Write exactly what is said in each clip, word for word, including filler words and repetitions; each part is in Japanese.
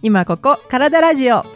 今ここ体ラジオ。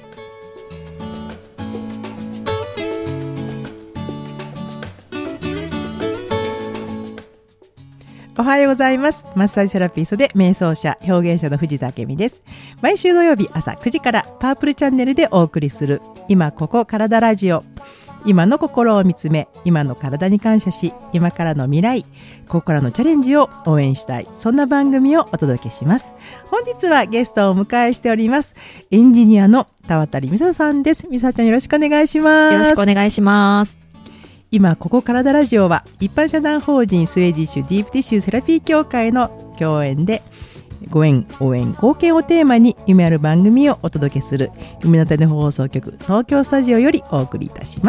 おはようございます。マッサージセラピストで瞑想者表現者の藤田明美です。毎週土曜日朝くじからパープルチャンネルでお送りする今ここ体ラジオ。今の心を見つめ、今の体に感謝し、今からの未来、ここからのチャレンジを応援したい、そんな番組をお届けします。本日はゲストをお迎えしております。エンジニアの田渡美沙さんです。美沙ちゃん、よろしくお願いします。 よろしくお願いします。 今ここ体ラジオは一般社団法人スウェーディッシュディープティッシュセラピー協会の共演で、ご縁、応援、貢献をテーマに夢ある番組をお届けする夢の種放送局東京スタジオよりお送りいたします。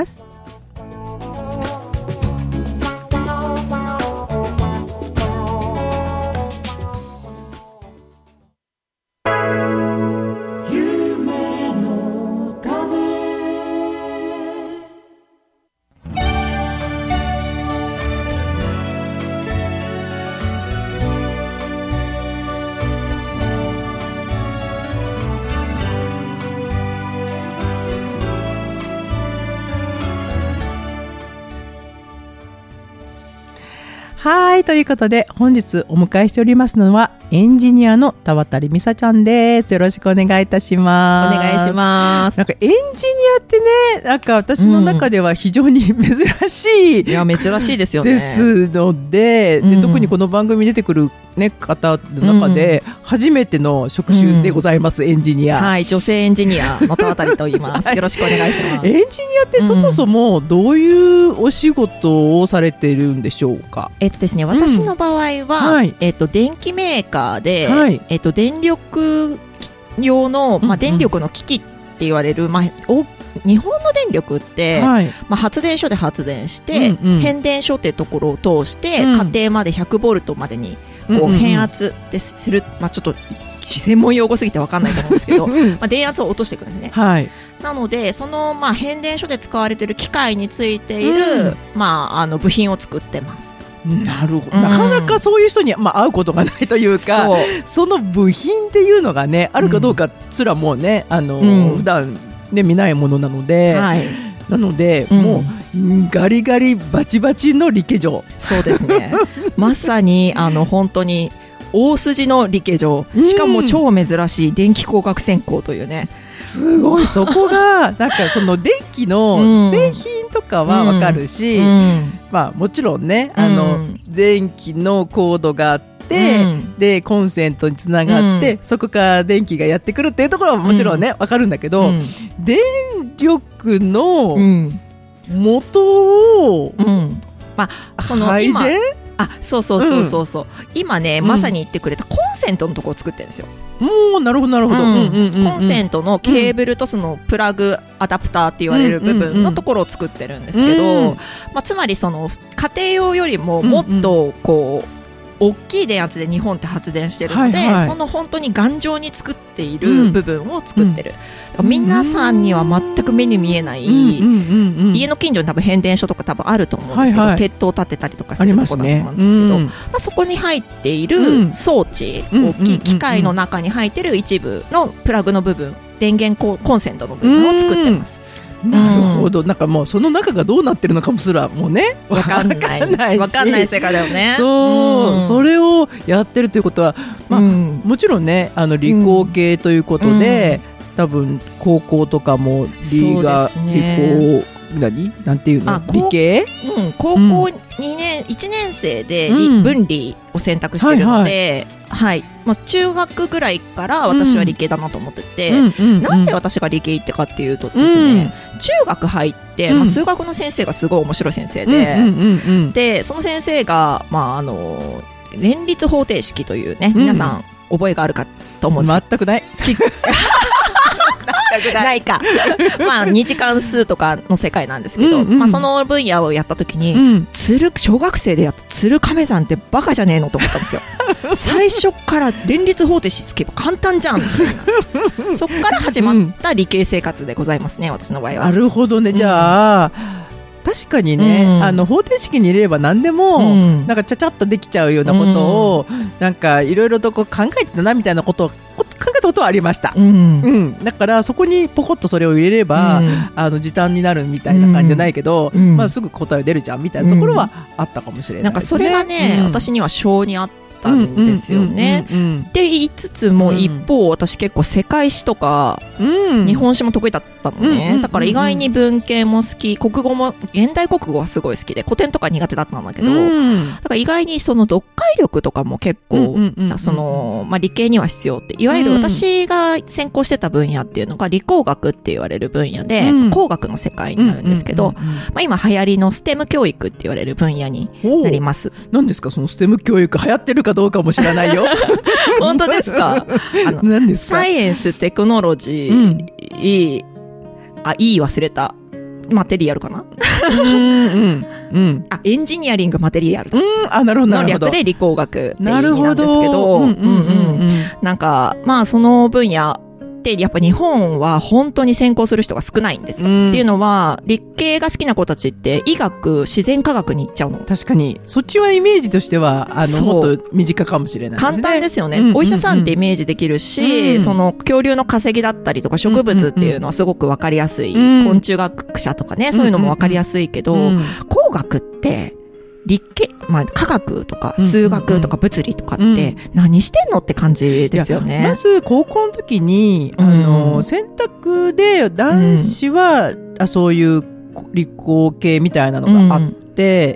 はい、ということで本日お迎えしておりますのはエンジニアの田渡美沙ちゃんです。よろしくお願いいたします。 お願いします。 なんかエンジニアってね、なんか私の中では非常に珍しい、 うん、いや珍しいですよね。 ですので、 うん、 で特にこの番組に出てくる、ね、方の中で初めての職種でございます、うん、エンジニア。 はい、女性エンジニアの田渡と言います。よろしくお願いします。 エンジニアってそもそもどういうお仕事をされているんでしょうか？ えっとですね、私の場合は、うんはい、えっと、電機メーカーで、はい、えっと、電力用の、まあ、電力の機器って言われる、うんうんまあ、お日本の電力って、はいまあ、発電所で発電して、うんうん、変電所っていうところを通して、うん、家庭までひゃくボルトまでにこう変圧でする、まあ、ちょっと専門用語すぎて分かんないと思うんですけど、まあ、電圧を落としていくんですね、はい、なのでその、まあ、変電所で使われている機械についている、うんまあ、あの部品を作ってます。 なるほど、うん、なかなかそういう人に、まあ、会うことがないというか、そうその部品っていうのがねあるかどうかすらもうね、あの、うん、普段ね見ないものなので、はい、なので、うん、もうガリガリバチバチの理系上。 そうですねまさにあの本当に大筋の理系上、しかも超珍しい電気工学専攻というね、 すごいそこがなんかその電気の製品とかは分かるし、うんうんまあ、もちろんねあの、うん、電気のコードがあって、うん、でコンセントにつながって、うん、そこから電気がやってくるっていうところはもちろんね、うん、分かるんだけど、うん、電力の元を、うんまあ、その今あそうそうそうそうそう、うん、今ねまさに言ってくれたコンセントのところを作ってるんですよ。 もうなるほどなるほど、うんうんうんうん、 コンセントのケーブルとそのプラグアダプターって言われる部分のところを作ってるんですけど、うんうんまあ、つまりその家庭用よりももっとこう、うんうん大きい電圧で日本って発電してるので、はいはい、その本当に頑丈に作っている部分を作ってる、うん、皆さんには全く目に見えない、うんうんうんうん、家の近所に多分変電所とか多分あると思うんですけど、はいはい、鉄塔を立てたりとかするところだと思うんですけど、ねうんまあ、そこに入っている装置、うん、大きい機械の中に入っている一部のプラグの部分電源コンセントの部分を作ってます。 なるほど、なんかもうその中がどうなってるのかもすらもうね分かんない分かんない世界だよね。 そう、うん、それをやってるということは、まあうん、もちろんねあの理工系ということで、うん、多分高校とかも理が理工何なんていうの理系、 うん、高校にねん、うん、いちねん生で、うん、分理を選択してるので、はいはいまあ、中学ぐらいから私は理系だなと思ってて、うん、なんで私が理系行ってかっていうとですね、うん、中学入って、まあ、数学の先生がすごい面白い先生で、うんうんうんうん、でその先生が、まあ、あの連立方程式というね、皆さん覚えがあるかと思うんですけど全くないないかまあに次関数とかの世界なんですけど、うんうんまあ、その分野をやった時に、うん、鶴小学生でやった鶴亀山ってバカじゃねえのと思ったんですよ最初から連立方程式つけば簡単じゃんそこから始まった理系生活でございますね、私の場合は。 なるほどね。じゃあ、うん確かにね、うん、あの方程式に入れれば何でも、うん、なんかちゃちゃっとできちゃうようなことを、うん、なんかいろいろとこう考えてたなみたいなことを考えたたことはありました、 うんうん、だからそこにポコッとそれを入れれば、うん、あの時短になるみたいな感じじゃないけど、うんまあ、すぐ答え出るじゃんみたいなところはあったかもしれないですね、 なんかそれがね、うん、私には性にあったんですよね、うんうんうんうん、って言いつつも一方、うん、私結構世界史とか、うん、日本史も得意だったのね、うんうんうんうん、だから意外に文系も好き、国語も現代国語はすごい好きで古典とか苦手だったんだけど、うん、だから意外にその読解力とかも結構、うんうんうんうん、そのまあ、理系には必要って、いわゆる私が専攻してた分野っていうのが理工学って言われる分野で、うん、工学の世界になるんですけど、うんうんうんうん、まあ、今流行りのステム教育って言われる分野になります。 何ですかそのステム教育、流行ってるかどうかも知らないよ本当ですか？あの何ですか？ サイエンス、テクノロジー、うん、いいあいい忘れたマテリアルかなうん、うんうん、あエンジニアリングマテリアルの略で理工学って意味なんですけど、なんかまあその分野ってやっぱ日本は本当に専攻する人が少ないんですよ、うん、っていうのは理系が好きな子たちって医学自然科学に行っちゃうの。 確かにそっちはイメージとしてはあのもっと身近かもしれないですね。 簡単ですよね、うんうんうん、お医者さんってイメージできるし、うん、その恐竜の化石だったりとか植物っていうのはすごく分かりやすい、うんうん、昆虫学者とかね、そういうのも分かりやすいけど、うんうん、工学って理系、まあ、科学とか数学とか物理とかって何してんのって感じですよね。 まず高校の時に、あの、うん、選択で男子は、うん、あそういう理工系みたいなのがあって、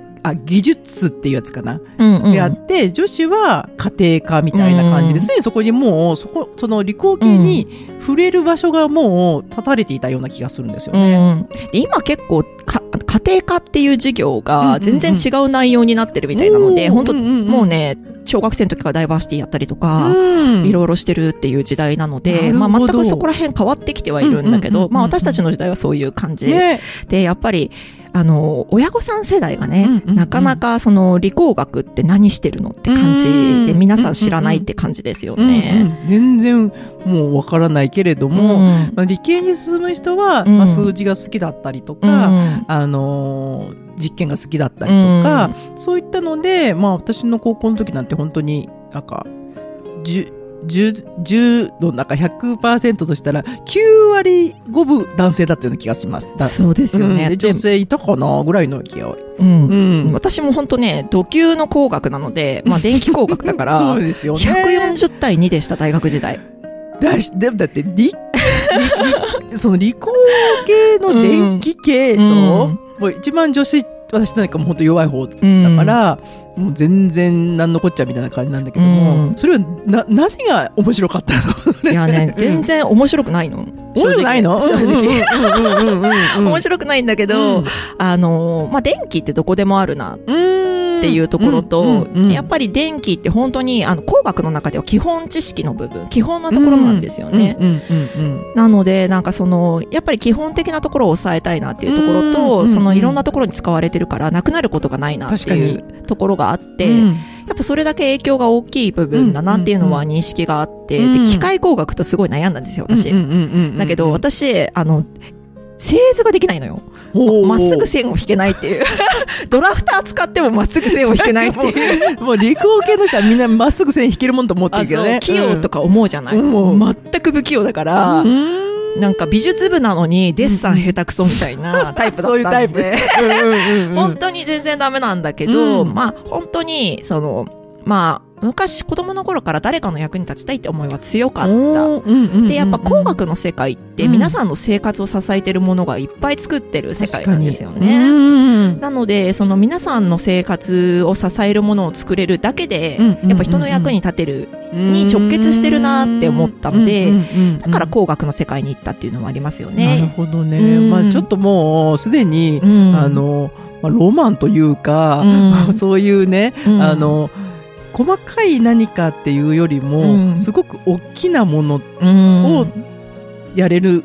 うん、あ技術っていうやつかな、うんうん、であって女子は家庭科みたいな感じで、すでにそこにもうそこその理工系に触れる場所がもう断たれていたような気がするんですよね、 うん、で今結構か家庭科っていう授業が全然違う内容になってるみたいなので、うんうんうん、本当もうね小学生の時からダイバーシティやったりとか、うん、いろいろしてるっていう時代なので、まあ、全くそこら辺変わってきてはいるんだけど、うんうんうんうん、まあ、私たちの時代はそういう感じ、ね、でやっぱりあの親御さん世代がね、うんうんうん、なかなかその理工学って何してるのって感じで、皆さん知らないって感じですよね、 うんうんうん、全然もうわからないけれども、うんまあ、理系に進む人は、うんまあ、数字が好きだったりとか、うん、あのー、実験が好きだったりとか、うん、そういったので、まあ、私の高校の時なんて本当になんかじゅうの中 ひゃくパーセント としたらきゅうわりごぶ男性だったような気がします。 そうですよね、 うん、で女性いたかなぐらいの気が、 うんうん、私も本当ね土級の工学なので、まあ、電気工学だからそうですよね、 ひゃくよんじゅうたいにでした大学時代だしでもだって理その理工系の電気系の、うん、もう一番女子私なんかも本当弱い方だから、うん、もう全然なんのこっちゃみたいな感じなんだけども、うん、それはな何が面白かったの？ いやね全然面白くないの。 面白くないの？正直面白くないんだけど、うん、あのまあ電気ってどこでもあるなっていうところと、うんうんうん、やっぱり電気って本当にあの工学の中では基本知識の部分基本なところなんですよね、うんうんうんうん、なのでなんかそのやっぱり基本的なところを抑えたいなっていうところと、うんうんうん、そのいろんなところに使われてるからなくなることがないなっていうところがあって、うん、やっぱそれだけ影響が大きい部分だなっていうのは認識があって、うんうんうん、で機械工学とすごい悩んだんですよ私、うんうんうんうん、だけど私あの製図ができないのよ。まっすぐ線を引けないっていうドラフター使ってもまっすぐ線を引けないっていうもう理工系の人はみんなまっすぐ線引けるもんと思ってるけどね。 器用とか思うじゃない、うん、もう全く不器用だから、うん、なんか美術部なのにデッサン下手くそみたいなタイプだったんでそういうタイプ本当に全然ダメなんだけど、うん、まあ本当にそのまあ昔子供の頃から誰かの役に立ちたいって思いは強かった、うんうんうんうん、でやっぱ工学の世界って皆さんの生活を支えているものがいっぱい作ってる世界なんですよね、うん、なのでその皆さんの生活を支えるものを作れるだけで、うんうんうんうん、やっぱ人の役に立てるに直結してるなって思ったので、うんうんうんうん、だから工学の世界に行ったっていうのもありますよね。 なるほどね、うん、まあ、ちょっともうすでに、うん、あのまあ、ロマンというか、うん、そういうね、うん、あの細かい何かっていうよりも、うん、すごく大きなものをやれる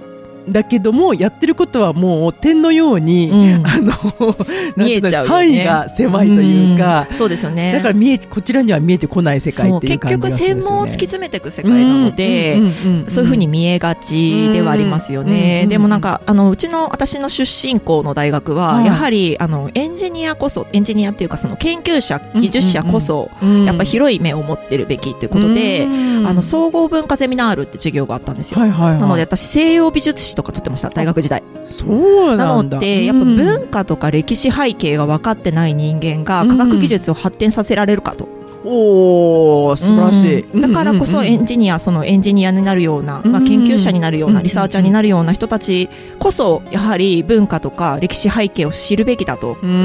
だけどもやってることはもう点のように、うん、あの見えちゃうよね、 範囲が狭いというか、 うん、そうですよね。 だから見えこちらには見えてこない世界っていう感じがするんですよね。結局専門を突き詰めていく世界なので、そういうふうに見えがちではありますよね、うん、でもなんかあのうちの私の出身校の大学は、はい、やはりあのエンジニアこそエンジニアっていうかその研究者技術者こそ、うんうんうん、やっぱ広い目を持ってるべきということで、うん、あの総合文化ゼミナールって授業があったんですよ、はいはいはい、なので私西洋美術史とか取ってました、大学時代。 そうなんだ。 なのでやっぱ文化とか歴史背景が分かってない人間が科学技術を発展させられるかと、 うん、おー素晴らしい、 うん、だからこそエンジニアそのエンジニアになるような、まあ、研究者になるようなリサーチャーになるような人たちこそやはり文化とか歴史背景を知るべきだと、うん、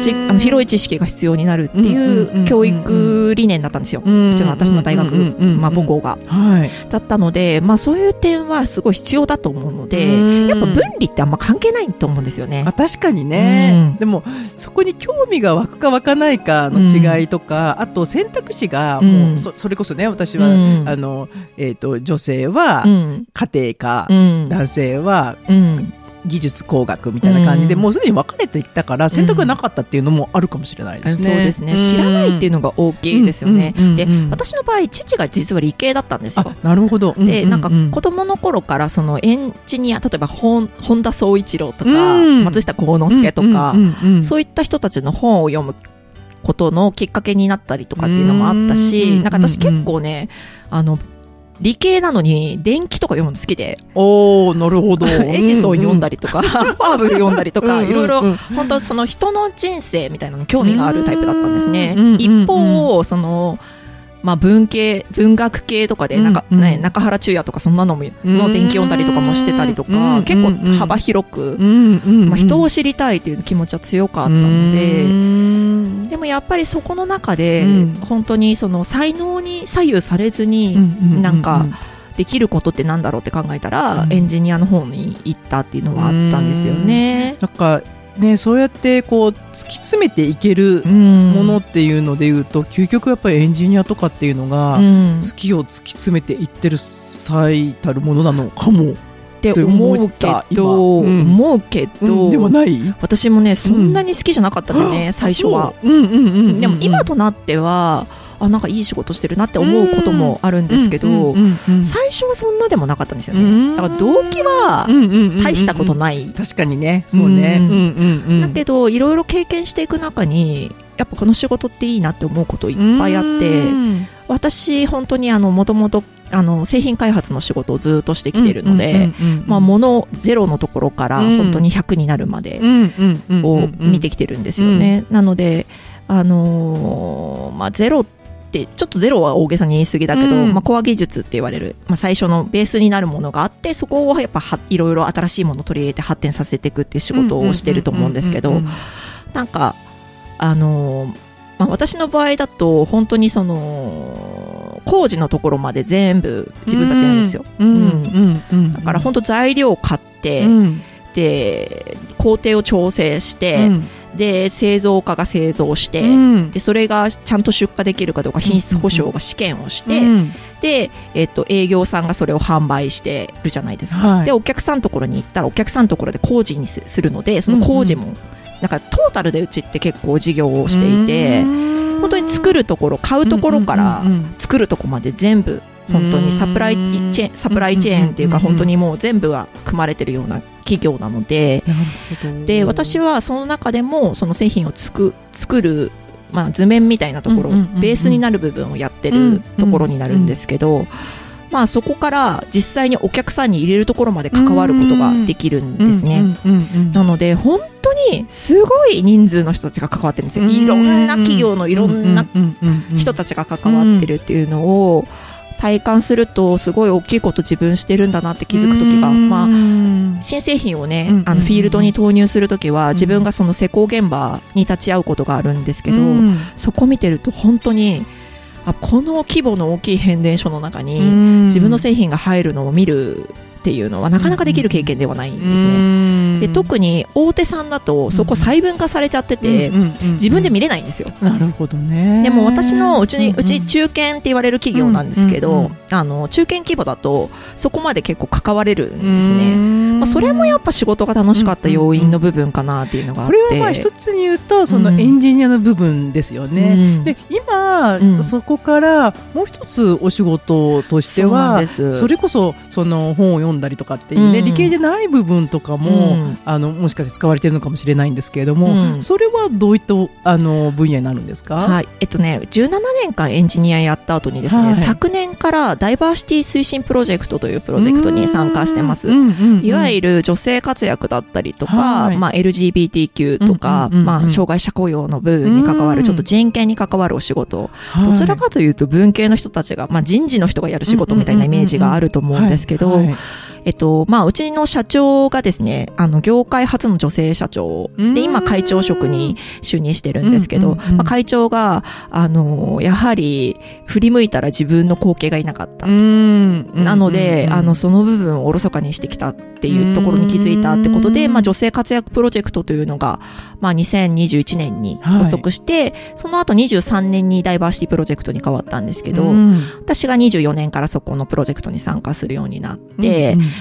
ちあの広い知識が必要になるっていう教育理念だったんですよ、うん、うちの私の大学、まあ、母校が、はい、だったので、まあ、そういう点はすごい必要だと思うので、やっぱ分離ってあんま関係ないと思うんですよね。 あ確かにね、うん、でもそこに興味が湧くか湧かないかの違いとか、うん、あと選択肢がもう、うん、そ, それこそね私は、うん、あのえー、と女性は家庭科、うん、男性は、うん技術工学みたいな感じで、うん、もうすでに分かれていったから選択がなかったっていうのもあるかもしれないですね、 うん、そうですね、知らないっていうのが大きいですよね、うんうんうんうん、で私の場合父が実は理系だったんですよ。 あなるほど。 で、うんうんうん、なんか子供の頃からそのエンジニア、例えば本田宗一郎とか、うん、松下幸之助とか、うんうんうんうん、そういった人たちの本を読むことのきっかけになったりとかっていうのもあったし、うんうんうん、なんか私結構ねあの理系なのに電気とか読むの好きで、 おーなるほどエジソン読んだりとか、うんうん、ファーブル読んだりとか、いろいろ本当その人の人生みたいなの興味があるタイプだったんですね、うんうんうん、一方そのまあ、文系文学系とかでなんか、うんうんね、中原中也とかそんなのもの伝記読んだりとかもしてたりとか、うんうん、結構幅広く、うんうんまあ、人を知りたいという気持ちは強かったので、うん、でもやっぱりそこの中で、うん、本当にその才能に左右されずに、うんうんうん、なんかできることってなんだろうって考えたら、うん、エンジニアの方に行ったっていうのはあったんですよね。 なんかね、そうやってこう突き詰めていけるものっていうのでいうと、究極やっぱりエンジニアとかっていうのが好きを突き詰めていってる最たるものなのかもって思うけど、うん、思うけど、 うん、でもない私もねそんなに好きじゃなかったんでね、うん、最初は、うんうんうんうん、でも今となってはあなんかいい仕事してるなって思うこともあるんですけど、最初はそんなでもなかったんですよね。だから動機は大したことない、 確かにねそうね、うんうんうん、 だけどいろいろ経験していく中にやっぱこの仕事っていいなって思うこといっぱいあって、私本当にあのもともとあの製品開発の仕事をずっとしてきているので、まあ物ゼロのところから本当にひゃくになるまでを見てきてるんですよね。なのであのー、まあゼロってちょっとゼロは大げさに言い過ぎだけど、まあコア技術って言われる、まあ最初のベースになるものがあって、そこをやっぱはいろいろ新しいものを取り入れて発展させていくっていう仕事をしてると思うんですけど、なんかあのーまあ、私の場合だと本当にその工事のところまで全部自分たちなんですよ、うんうんうん、だから本当材料を買って、うん、で工程を調整して、うん、で製造家が製造して、うん、でそれがちゃんと出荷できるかどうか品質保証が試験をして、うん、で、えっと、営業さんがそれを販売してるじゃないですか、はい、でお客さんのところに行ったらお客さんのところで工事にするのでその工事も、うんうんなんかトータルでうちって結構事業をしていて本当に作るところ買うところから作るところまで全部本当にサプライチェーン、サプライチェーンっていうか本当にもう全部が組まれてるような企業なので、で私はその中でもその製品をつく作るまあ図面みたいなところベースになる部分をやってるところになるんですけど、まあ、そこから実際にお客さんに入れるところまで関わることができるんですね。なので本当にすごい人数の人たちが関わってるんですよ。いろんな企業のいろんな人たちが関わってるっていうのを体感するとすごい大きいこと自分してるんだなって気づく時が、まあ、新製品をねあのフィールドに投入する時は自分がその施工現場に立ち会うことがあるんですけど、そこ見てると本当にあこの規模の大きい変電所の中に自分の製品が入るのを見るっていうのはなかなかできる経験ではないんですね。で特に大手さんだとそこ細分化されちゃってて自分で見れないんですよ。 なるほどね。 でも私のうちにうち中堅って言われる企業なんですけど、あの中堅規模だとそこまで結構関われるんですね。まあ、それもやっぱ仕事が楽しかった要因の部分かなっていうのがあって、 これはまあ一つに言うとそのエンジニアの部分ですよね。うん、で今、うん、そこからもう一つお仕事としては そ, それこそその本を読んだりとかっていうね、うん、理系でない部分とかも、うん、あのもしかして使われているのかもしれないんですけれども、うん、それはどういったあの分野になるんですか？ はい、えっとねじゅうななねんかんエンジニアやった後にですね、はい、昨年からダイバーシティ推進プロジェクトというプロジェクトに参加してます。いわゆる女性活躍だったりとか、はい、まあ、エルジービーティーキュー とか、まあ、障害者雇用の部分に関わるちょっと人権に関わるお仕事、どちらかというと文系の人たちが、まあ、人事の人がやる仕事みたいなイメージがあると思うんですけど、えっとまあ、うちの社長がですね、あの業界初の女性社長で今会長職に就任してるんですけど、まあ、会長があのやはり振り向いたら自分の後継がいなかったと。なのであのその部分をおろそかにしてきたっていうところに気づいたってことで、まあ、女性活躍プロジェクトというのが、まあ、にせんにじゅういちねんに発足して、はい、その後にじゅうさんねんにダイバーシティプロジェクトに変わったんですけど、私がにじゅうよねんからそこのプロジェクトに参加するようになって、うんうんうん、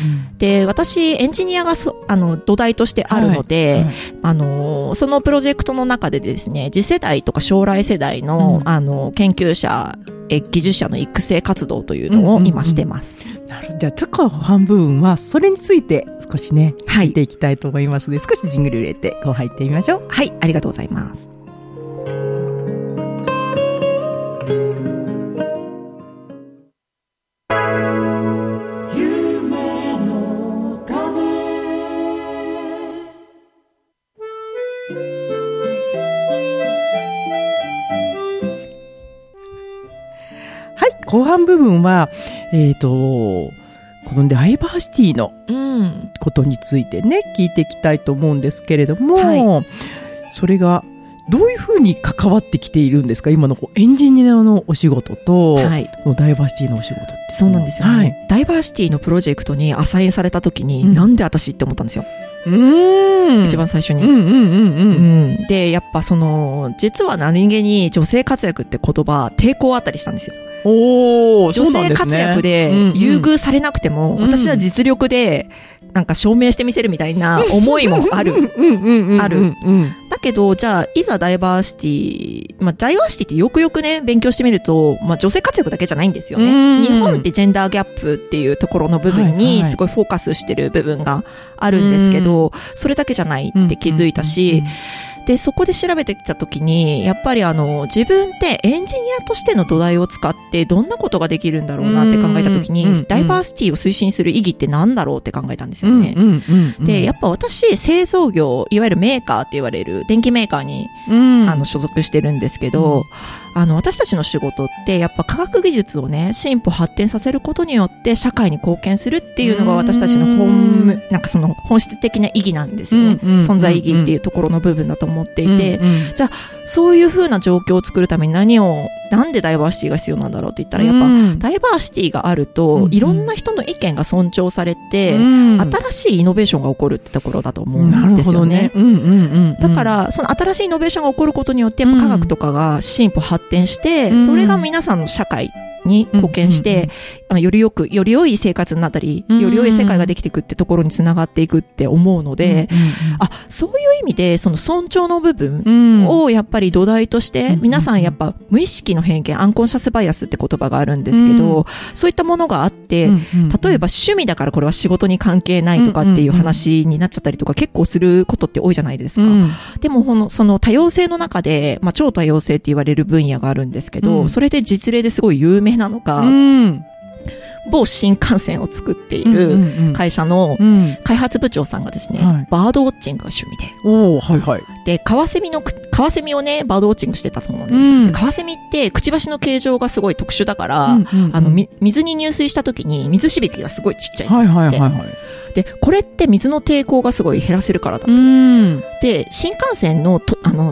で私エンジニアがそあの土台としてあるので、はいはい、あのそのプロジェクトの中でですね、次世代とか将来世代 の,、うん、あの研究者え技術者の育成活動というのを今してます。うんうんうん、 なるほど。じゃあ後半部分はそれについて少しね、はい、見ていきたいと思いますので、少しジングル入れてこう入ってみましょう。 はい、ありがとうございます。 後半部分は、えーと、このダイバーシティのことについてね、うん、聞いていきたいと思うんですけれども、はい、それがどういうふうに関わってきているんですか？今のこうエンジニアのお仕事と、はい、ダイバーシティのお仕事って。 そうなんですよね、はい、ダイバーシティのプロジェクトにアサインされた時に、うん、なんで私って思ったんですよ。うーん、一番最初に、うんうんうんうんうん、でやっぱその実は何気に女性活躍って言葉抵抗あったりしたんですよ。おー、 女性活躍で優遇されなくても、うんうん、私は実力でなんか証明してみせるみたいな思いもあるある。だけどじゃあいざダイバーシティ、まあ、ダイバーシティってよくよくね勉強してみると、まあ、女性活躍だけじゃないんですよね。日本ってジェンダーギャップっていうところの部分にすごいフォーカスしてる部分があるんですけど、それだけじゃないって気づいたし、でそこで調べてきたときにやっぱりあの自分ってエンジニアとしての土台を使ってどんなことができるんだろうなって考えたときに、うんうんうん、ダイバーシティを推進する意義ってなんだろうって考えたんですよね、うんうんうんうん、でやっぱ私製造業いわゆるメーカーって言われる電気メーカーに、うん、あの所属してるんですけど、うん、あの私たちの仕事ってやっぱ科学技術をね進歩発展させることによって社会に貢献するっていうのが私たちの本なんかその本質的な意義なんですよね、うんうんうんうん、存在意義っていうところの部分だと思っていて、うんうん、じゃあそういう風な状況を作るために何をなんでダイバーシティが必要なんだろうって言ったらやっぱ、うん、ダイバーシティがあると、うんうん、いろんな人の意見が尊重されて、うん、新しいイノベーションが起こるってところだと思うんですよね。だからその新しいイノベーションが起こることによってやっぱ科学とかが進歩発展して、うん、それが皆さんの社会に貢献して、うんうんうん、よりよくより良い生活になったり、うんうん、より良い世界ができていくってところにつながっていくって思うので、うんうんうん、あそういう意味でその尊重の部分をやっぱり土台として、うん、皆さんやっぱ無意識の偏見アンコンシャスバイアスって言葉があるんですけど、うん、そういったものがあって、うんうんうん、例えば趣味だからこれは仕事に関係ないとかっていう話になっちゃったりとか結構することって多いじゃないですか、うん、でもこのその多様性の中で、まあ、超多様性って言われる分野があるんですけど、うん、それで実例ですごい有名なのが、うん某新幹線を作っている会社の開発部長さんがですね、うんうんうん、バードウォッチングが趣味で、おー、はいはい、でカワセミのカワセミをねバードウォッチングしてたそうなんですよ、うん、でカワセミってくちばしの形状がすごい特殊だから、うんうんうん、あの水に入水した時に水しぶきがすごいちっちゃいんですって、はいはいはいはい、でこれって水の抵抗がすごい減らせるからだと、うん、で新幹線のとあの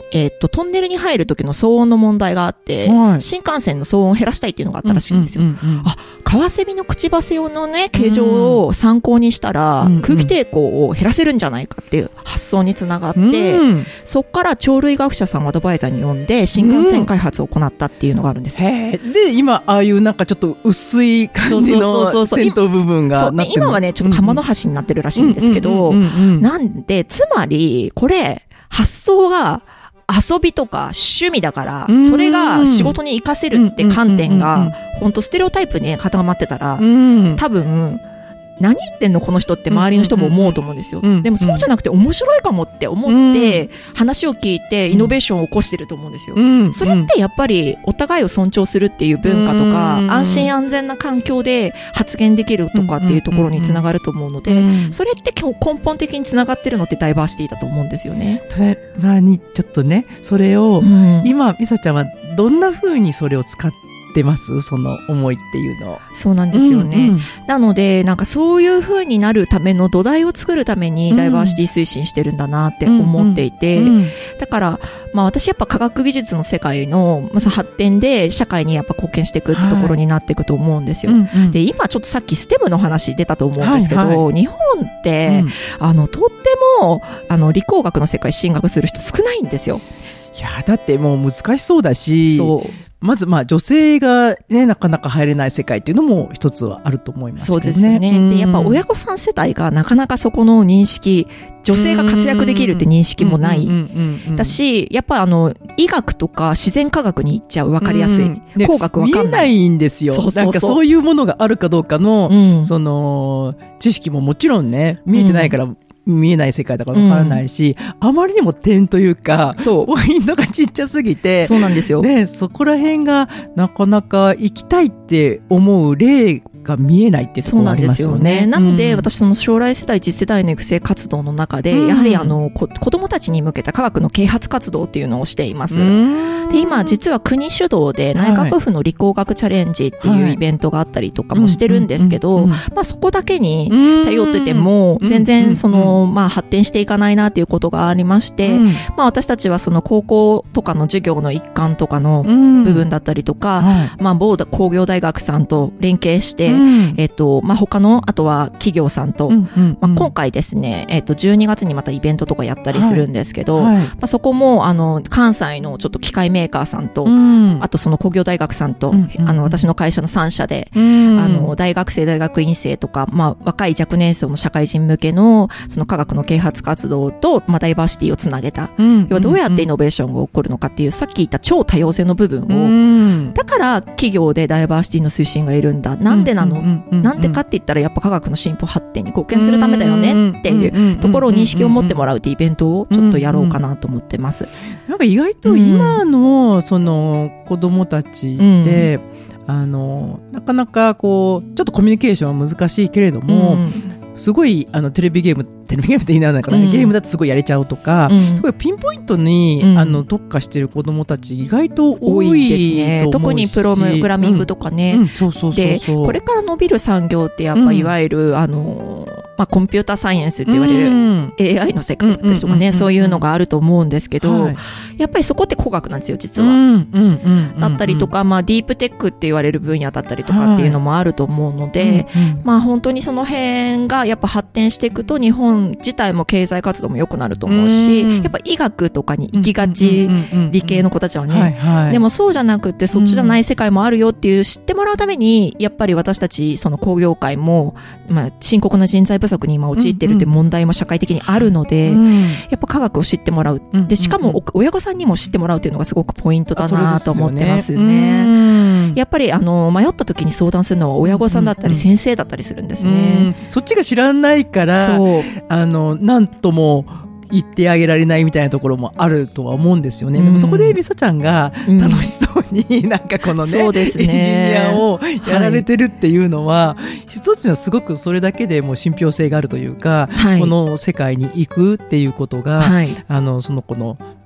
えー、とトンネルに入る時の騒音の問題があって、はい、新幹線の騒音を減らしたいっていうのがあったらしいんですよ、うんうんうんうん、あ、カワセミのくちばせ用のね形状を参考にしたら、うんうん、空気抵抗を減らせるんじゃないかっていう発想につながって、うん、そこから鳥類学者さんをアドバイザーに呼んで新幹線開発を行ったっていうのがあるんですよ、うん、 へー。で今ああいうなんかちょっと薄い感じの先頭部分がなってる。 今はねちょっと玉の端になってるらしいんですけど、なんでつまりこれ発想が遊びとか趣味だから、それが仕事に活かせるって観点が本当ステレオタイプに固まってたら、多分何言ってんのこの人って周りの人も思うと思うんですよ、うんうんうん、でもそうじゃなくて面白いかもって思って話を聞いてイノベーションを起こしてると思うんですよ、うんうん、それってやっぱりお互いを尊重するっていう文化とか、うん、安心安全な環境で発言できるとかっていうところにつながると思うので、うんうん、それって根本的につながってるのってダイバーシティだと思うんですよね。 まあにちょっとねそれを、うん、今みさちゃんはどんな風にそれを使って出ますその思いっていうの。 そうなんですよね、うんうん、なのでなんかそういう風になるための土台を作るためにダイバーシティ推進してるんだなって思っていて、うんうんうん、だから、まあ、私やっぱ科学技術の世界の発展で社会にやっぱ貢献していくってところになっていくと思うんですよ、はいうんうん、で今ちょっとさっきステムの話出たと思うんですけど、はいはい、日本って、うん、あのとってもあの理工学の世界進学する人少ないんですよ。 いやだってもう難しそうだし、そうまずまあ女性が、ね、なかなか入れない世界っていうのも一つはあると思いますけどね。 そうですよね、うん、でやっぱ親御さん世代がなかなかそこの認識、女性が活躍できるって認識もないだし、やっぱあの医学とか自然科学に行っちゃう、分かりやすい、うん、工学分かんない、 見えないんですよ。そうそうそう、なんかそういうものがあるかどうかの、うん、その知識ももちろんね見えてないから、うん見えない世界だからわからないし、うん、あまりにも点というかそうポイントがちっちゃすぎて、 そうなんですよ、 ね、そこら辺がなかなか行きたいって思う例が見えないっていうところがありますよね。 そうなんですよね。なので、うん、私その将来世代次世代の育成活動の中で、うん、やはりあのこ子どもたちに向けた科学の啓発活動っていうのをしています。で今実は国主導で内閣府の理工学チャレンジっていうイベントがあったりとかもしてるんですけど、まあ、そこだけに頼ってても全然その、まあ、発展していかないなっていうことがありまして、うんまあ、私たちはその高校とかの授業の一環とかの部分だったりとか、うんはいまあ、某工業大学さんと連携して、うんえっとまあ、他のあとは企業さんと、うんうんうんまあ、今回ですね、えっと、じゅうにがつにまたイベントとかやったりするんですけど、はいはいまあ、そこもあの関西のちょっと機械メーカーさんと、うん、あとその工業大学さんと、うんうん、あの私の会社のさん社で、うん、あの大学生大学院生とか、まあ、若い若年層の社会人向けのその科学の啓発活動と、まあ、ダイバーシティをつなげた、うん、要はどうやってイノベーションが起こるのかっていう、さっき言った超多様性の部分を、うん、だから企業でダイバーシティの推進がいるんだ、なんでなの、うんうん、なんでかって言ったらやっぱ科学の進歩発展に貢献するためだよねっていうところを認識を持ってもらうっていうイベントをちょっとやろうかなと思ってます。 なんか意外と今のその子どもたちで、うん、あのなかなかこうちょっとコミュニケーションは難しいけれども、うんすごいあのテレビゲームテレビゲームって言いながら、ねうん、ゲームだとすごいやれちゃうとか、うん、すごいピンポイントに、うん、あの特化している子どもたち意外と多いですね。 特にプログラミングとかね、でこれから伸びる産業ってやっぱいわゆる、うん、あのまあ、コンピューターサイエンスって言われる エーアイ の世界だったりとかね、そういうのがあると思うんですけど、はい、やっぱりそこって工学なんですよ実は、うんうんうんうん、だったりとか、まあ、ディープテックって言われる分野だったりとかっていうのもあると思うので、はいうんうんまあ、本当にその辺がやっぱ発展していくと日本自体も経済活動も良くなると思うし、うん、やっぱ医学とかに行きがち、理系の子たちはね、はいはい、でもそうじゃなくてそっちじゃない世界もあるよっていう知ってもらうためにやっぱり私たちその工業界も、まあ、深刻な人材不足に今陥っているという問題も社会的にあるので、うんうん、やっぱ科学を知ってもらう、でしかも親御さんにも知ってもらうというのがすごくポイントだなと思ってますね。やっぱりあの迷った時に相談するのは親御さんだったり先生だったりするんですね、うんうん、 そっちが知らないからそうあのなんとも言ってあげられないみたいなところもあるとは思うんですよね、うん、でもそこでみさちゃんが楽しそうに、うん、なんかこのね、そうですね、エンジニアをやられてるっていうのは、はい、一つにはすごくそれだけでもう信憑性があるというか、はい、この世界に行くっていうことが、はい、あのその子の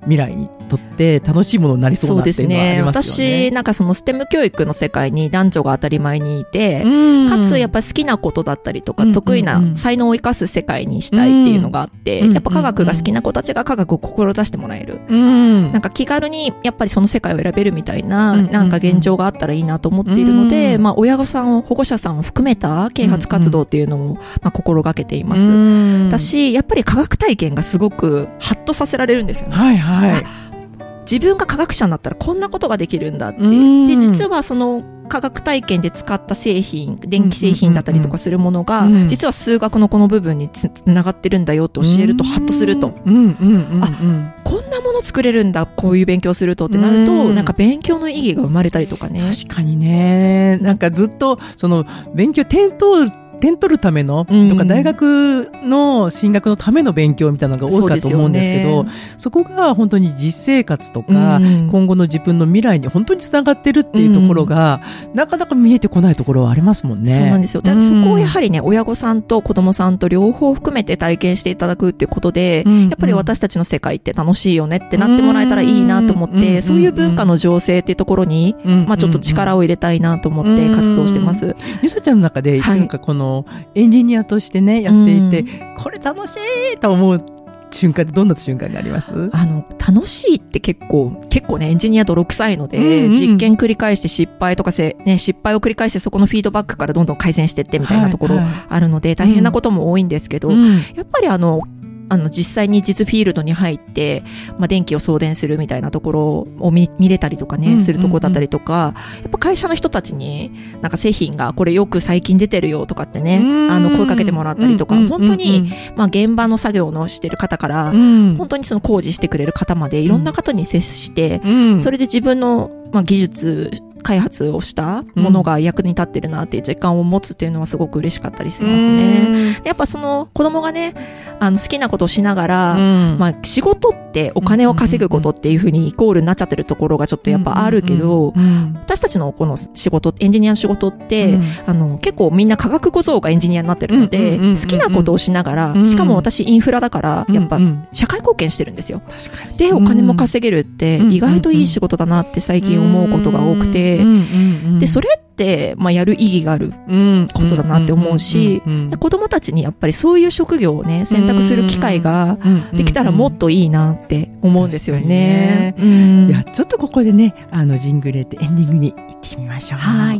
未来にとって楽しいものになりそうなっていうのはありますよね。 私なんかそのステム教育の世界に男女が当たり前にいて、かつやっぱり好きなことだったりとか、得意な才能を生かす世界にしたいっていうのがあって、やっぱ科学が好きな子たちが科学を志してもらえる、なんか気軽にやっぱりその世界を選べるみたいな、なんか現状があったらいいなと思っているので、まあ親御さんを保護者さんを含めた啓発活動っていうのをまあ心がけています。私やっぱり科学体験がすごくハッとさせられるんですよね。 はいはい。 自分が科学者になったらこんなことができるんだっていう。で、実はその科学体験で使った製品、電気製品だったりとかするものが、実は数学のこの部分につながってるんだよと教えるとハッとすると。あ、こんなもの作れるんだ、こういう勉強するとってなると、なんか勉強の意義が生まれたりとかね。 確かにね。なんかずっとその勉強点通る点取るための、うん、とか大学の進学のための勉強みたいなのが多いかと思うんですけど、 そ, ね、そこが本当に実生活とか、うん、今後の自分の未来に本当につながってるっていうところが、うん、なかなか見えてこないところはありますもんね。 そうなんですよ。で、うん、そこをやはりね、親御さんと子供さんと両方含めて体験していただくっていうことで、うん、やっぱり私たちの世界って楽しいよねってなってもらえたらいいなと思って、うん、そういう文化の醸成っていうところに、うん、まあ、ちょっと力を入れたいなと思って活動してます。 みさちゃんの中で、はい、なんかこのエンジニアとしてねやっていて、うん、これ楽しいと思う瞬間ってどんな瞬間があります？ あの楽しいって結構結構ねエンジニア泥臭いので、うんうん、実験繰り返して失敗とかせ、ね、失敗を繰り返してそこのフィードバックからどんどん改善していってみたいなところあるので、はいはい、大変なことも多いんですけど、うん、やっぱりあのあの実際に実フィールドに入って、まあ、電気を送電するみたいなところを 見, 見れたりとかね、うんうんうん、するところだったりとか、やっぱ会社の人たちになんか製品がこれよく最近出てるよとかってね、あの声かけてもらったりとか、うんうんうんうん、本当に、まあ、現場の作業のしてる方から、うん、本当にその工事してくれる方までいろんな方に接して、うん、それで自分の、まあ、技術開発をしたものが役に立ってるなっていう実感を持つっていうのはすごく嬉しかったりしますね。やっぱその子供がね、あの好きなことをしながら、うん、まあ仕事ってお金を稼ぐことっていうふうにイコールになっちゃってるところがちょっとやっぱあるけど、うんうんうん、私たちのこの仕事、エンジニアの仕事って、うん、あの結構みんな科学小僧がエンジニアになってるので、うんうんうんうん、好きなことをしながら、うん、しかも私インフラだからやっぱ社会貢献してるんですよ。確かに。でお金も稼げるって意外といい仕事だなって最近思うことが多くて、うんうんうん、でそれって、まあ、やる意義があることだなって思うし、子供たちにやっぱりそういう職業をね選択する機会ができたらもっといいなって思うんですよね。 うん、いやちょっとここでねあのジングレってエンディングに行ってみましょう。 はい。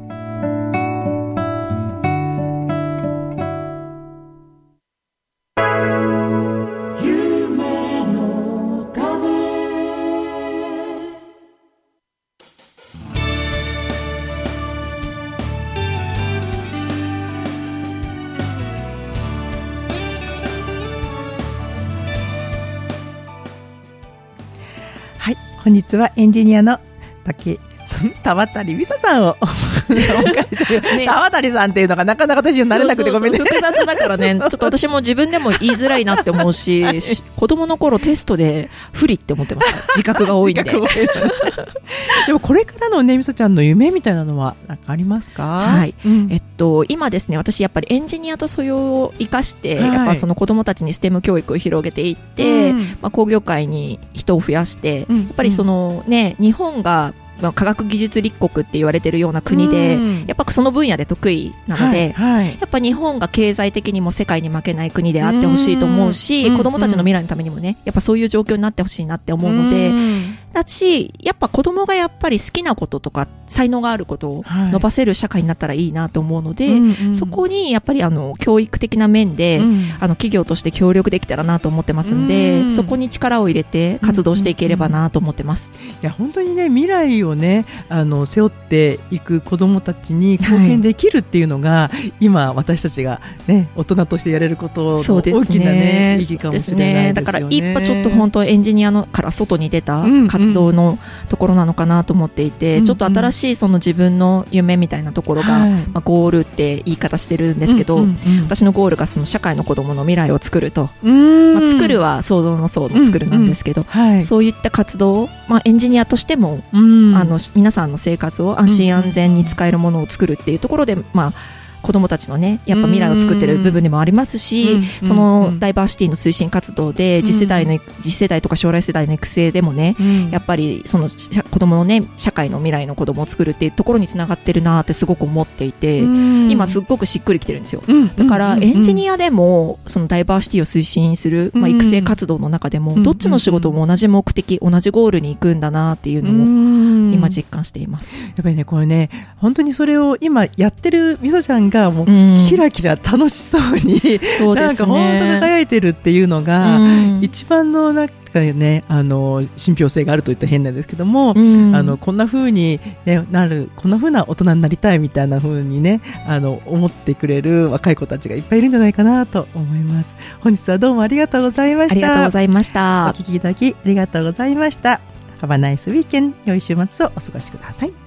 本日はエンジニアの竹田渡美沙さんをお迎えしてる、ね、田渡さんっていうのがなかなか私になれなくてごめんね。 そうそうそう複雑だからねちょっと私も自分でも言いづらいなって思うし、はい、子供の頃テストで不利って思ってました。自覚が多いんででもこれからのね美沙ちゃんの夢みたいなのは何かありますか？ はい、うん、えっと今ですね私やっぱりエンジニアと素養を生かして、はい、やっぱその子供たちにステム教育を広げていって、うんまあ、工業界に人を増やして、うん、やっぱりそのね日本が科学技術立国って言われてるような国で、うん、やっぱその分野で得意なので、はいはい、やっぱ日本が経済的にも世界に負けない国であってほしいと思うし、うん、子供たちの未来のためにもねやっぱそういう状況になってほしいなって思うので、うん、だしやっぱ子供がやっぱり好きなこととか才能があることを伸ばせる社会になったらいいなと思うので、はい、そこにやっぱりあの教育的な面で、うん、あの企業として協力できたらなと思ってますんで、うん、そこに力を入れて活動していければなと思ってます。 いや本当にね未来をねあの背負っていく子どもたちに貢献できるっていうのが、はい、今私たちが、ね、大人としてやれることの大きな、ね、意義かもしれないですよね。 だから一歩ちょっと本当エンジニアのから外に出た活動のところなのかなと思っていて、うんうん、ちょっと新しいその自分の夢みたいなところが、はいまあ、ゴールって言い方してるんですけど、うんうんうん、私のゴールがその社会の子どもの未来を作ると、まあ、作るは創造の創の作るなんですけど、うんうんはい、そういった活動を、まあ、エンジニアとしても、うん、あの皆さんの生活を安心安全に使えるものを作るっていうところで、まあ子どもたちのねやっぱ未来を作ってる部分でもありますし、 うん、 そのダイバーシティの推進活動で次世代の、うん、次世代とか将来世代の育成でもね、うん、やっぱりその子どものね社会の未来の子どもを作るっていうところにつながってるなってすごく思っていて、うん、今すっごくしっくりきてるんですよ、うん、だからエンジニアでもそのダイバーシティを推進する、まあ、育成活動の中でもどっちの仕事も同じ目的同じゴールに行くんだなっていうのを今実感しています。 やっぱりねこれね本当にそれを今やってるみさちゃんがもうキラキラ楽しそうに、うん、なんか本当に輝いてるっていうのが、うん、一番のなんかねあの信憑性があるといったら変なんですけども、うん、あのこんな風に、ね、なるこんな風な大人になりたいみたいな風にねあの思ってくれる若い子たちがいっぱいいるんじゃないかなと思います。本日はどうもありがとうございました。 ありがとうございました。 お聞きいただきありがとうございました。Have a nice weekend。良い週末をお過ごしください。